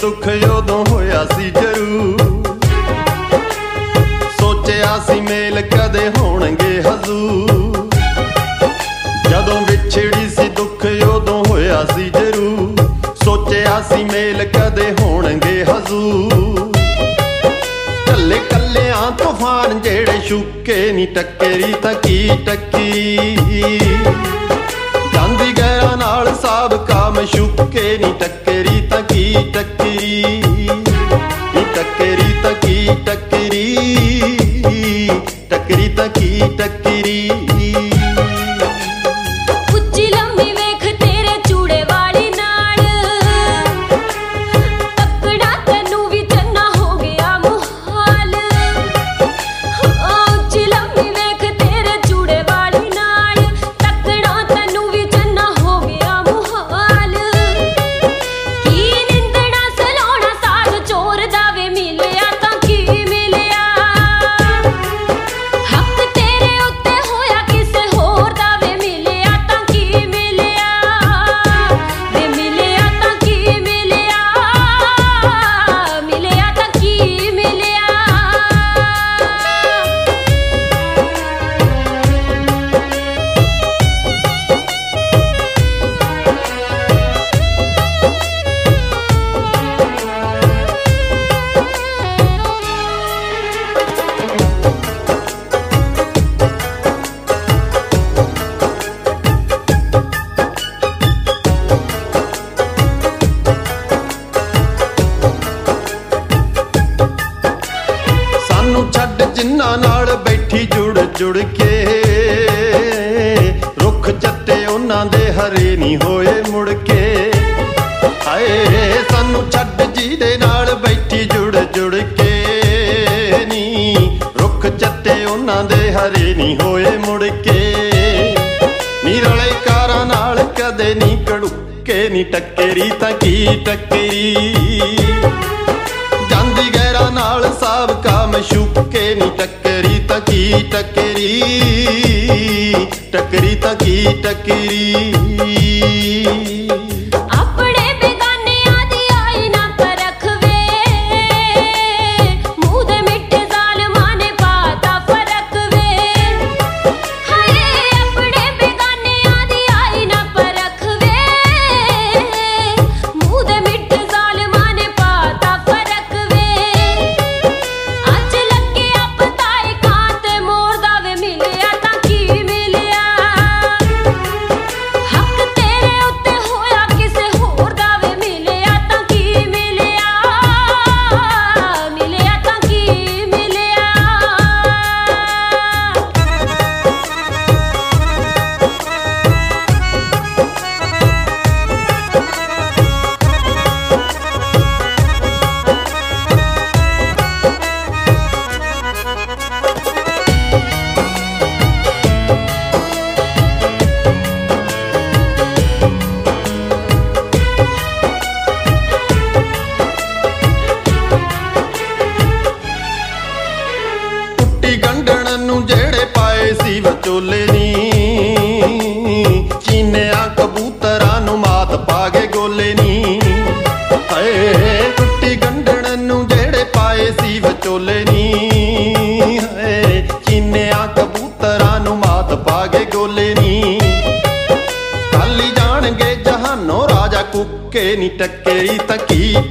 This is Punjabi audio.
दुख उदों होया सी जरूर, सोचिया सी मेल कदे होणगे हजूर। जदों विछड़ी सी दुख उदों होया सी जरूर, सोचिया सी मेल कदे होणगे हजूर। कल्ले कल्लियां तूफान जेड़े शुके नी टक्करी तां की टक्की, ਜਾਂਦੀ ਗੈਰਾਂ ਨਾਲ ਸਾਬਕਾ ਮਸ਼ੂਕੇ ਨੀ ਟੱਕਰੀ ਤਾਂ ਕੀ ਟੱਕਰੀ, ਨੀ ਟੱਕਰੀ ਤਾਂ ਕੀ ਟੱਕਰੀ, ਟੱਕਰੀ ਤਾਂ ਕੀ ਟੱਕਰੀ। ਉੱਚੀ ਲੰਮੀ ਵੇਖ ਤੇਰੇ ਚੂੜੇ ਵਾਲੀ ਨਾਲ, ਤੱਕੜਾ ਤੈਨੂੰ ਵੀ ਚੰਨਾ ਹੋ ਗਿਆ ਮੁਹਾਲ। ਉੱਚੀ ਲੰਮੀ ਵੇਖ ਤੇਰੇ ਚੂੜੇ ਵਾਲੀ ਨਾਲ, ਤੱਕੜਾ ਤੈਨੂੰ ਵੀ ਚੰਨਾ ਹੋ ਗਿਆ ਮੁਹਾਲ। ਕੀ ਨਿੰਦਣਾ ਸਲਾਉਣਾ ਸਾਧ ਚੋਰ ਦਾ ਵੇ ਮਿਲਿਆ ਤਾਂ ਕੀ ਮਿਲਿਆ, ਹੱਕ ਤੇਰੇ ਉੱਤੇ ਹੋਇਆ ਕਿਸੇ ਹੋਰ ਦਾ ਵੇ ਮਿਲਿਆ ਤਾਂ ਕੀ ਮਿਲਿਆ, ਵੇ ਮਿਲਿਆ ਤਾਂ ਕੀ ਮਿਲਿਆ, ਮਿਲਿਆ ਤਾਂ ਕੀ ਮਿਲਿਆ। ਸਾਨੂੰ ਛੱਡ ਜਿਨ੍ਹਾਂ ਨਾਲ ਬੈਠੀ ਜੁੜ ਜੁੜ ਕੇ, ਰੁੱਖ ਚੱਟੇ ਉਹਨਾਂ ਦੇ ਹਰੇ ਨਹੀਂ ਹੋਏ ਮੁੜ ਕੇ। ਹਾਏ ਸਾਨੂੰ ਛੱਡ ਜਿਹਦੇ ਨਾਲ ਬੈਠੀ ਜੁੜ ਜੁੜ ਕੇ ਨੀ, ਰੁੱਖ ਚੱਟੇ ਉਹਨਾਂ ਦੇ ਹਰੇ ਨਹੀਂ ਹੋਏ ਮੁੜ ਕੇ। ਨੀ ਰਲੇ ਕਾਰਾਂ ਨਾਲ ਕਦੇ ਨਹੀਂ ਕੜੁੱਕੇ ਨੀ ਟੱਕਰੀ ਤਾਂ ਕੀ ਟੱਕਰੀ, ਜਾਂਦੀ ਗੈਰਾਂ ਨਾਲ ਸਾਬਕਾ ਮਸ਼ੂਕੇ ਨੀ ਟੱਕਰੀ ਤਾਂ ਕੀ ਟੱਕਰੀ, ਟੱਕਰੀ ਤਾਂ ਕੀ ਟੱਕਰੀ। ਆਪਣੇ ਬੇਗਾਨਿਆਂ ਦੀ ਆਈ ਨਾ ਪਰਖ ਵੇ, ਮੂੰਹ ਦੇ ਮਿੱਠੇ ਜ਼ਾਲਮਾਂ ਨੇ ਪਾਤਾ ਫਰਕ ਵੇ। ਹਾਏ ਆਪਣੇ ਬੇਗਾਨਿਆਂ ਦੀ ਆਈ ਨਾ ਪਰਖ ਵੇ, ਮੂੰਹ ਦੇ ਮਿੱਠੇ ਜ਼ਾਲਮਾਂ ਨੇ ਪਾਤਾ ਫਰਕ ਵੇ। ਅੱਜ ਲੱਗਿਆ ਪਤਾ ਏ ਕਾਂ ਤੇ ਮੋਰ ਦਾ ਵੇ ਮਿਲਿਆ ਤਾਂ ਕੀ ਮਿਲਿਆ, ਹੱਕ ਤੇਰੇ ਉੱਤੇ ਹੋਇਆ ਕਿਸੇ ਹੋਰ ਦਾ ਵੇ ਮਿਲਿਆ ਤਾਂ ਕੀ ਮਿਲਿਆ, ਮਿਲਿਆ ਤਾਂ ਕੀ ਮਿਲਿਆ। ਟੁੱਟੀ ਗੰਢਣ ਨੂੰ ਜਿਹੜੇ ਪਾਏ ਸੀ ਵਿਚੋਲੇ ਨੀ, ਚੀਨਿਆਂ ਕਬੂਤਰਾਂ ਨੂੰ ਮਾਤ ਪਾ ਗਏ ਗੋਲੇ ਨੀ। ਹਾਏ ਟੁੱਟੀ ਗੰਢਣ ਨੂੰ ਜਿਹੜੇ ਪਾਏ ਸੀ ਵਿਚੋਲੇ ਨੀ, ਹਾਏ ਚੀਨਿਆਂ ਕਬੂਤਰਾਂ ਨੂੰ ਮਾਤ ਪਾ ਗਏ ਗੋਲੇ ਨੀ। ਖਾਲੀ ਜਾਣਗੇ ਜਹਾਨੋਂ ਰਾਜਾ ਕੁੱਕੇ ਨੀ ਟੱਕਰੀ ਤਾਂ ਕੀ